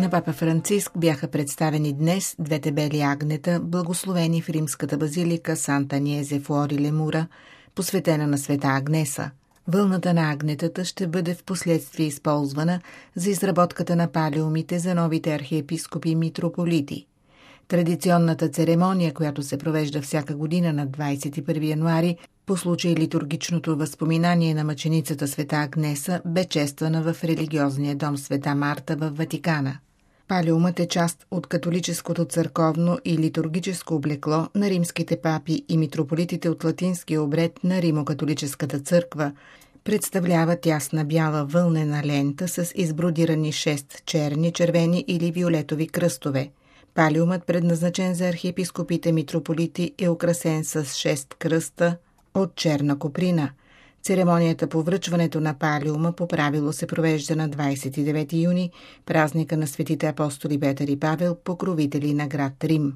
На папа Франциск бяха представени днес двете бели агнета, благословени в римската базилика Санта Ниезе Фуори Лемура, посветена на света Агнеса. Вълната на агнетата ще бъде в последствие използвана за изработката на палеумите за новите архиепископи и митрополити. Традиционната церемония, която се провежда всяка година на 21 януари, по случай литургичното възпоминание на мъченицата света Агнеса, бе чествана в религиозния дом Света Марта в Ватикана. Палеумът е част от католическото църковно и литургическо облекло на римските папи и митрополитите от латинския обред на Римокатолическата църква. Представлява тясна бяла вълнена лента с избродирани 6 черни, червени или виолетови кръстове. Палеумът, предназначен за архиепископите митрополити, е украсен с 6 кръста от черна коприна. Церемонията по връчването на палеума по правило се провежда на 29 юни, празника на светите апостоли Петър и Павел, покровители на град Рим.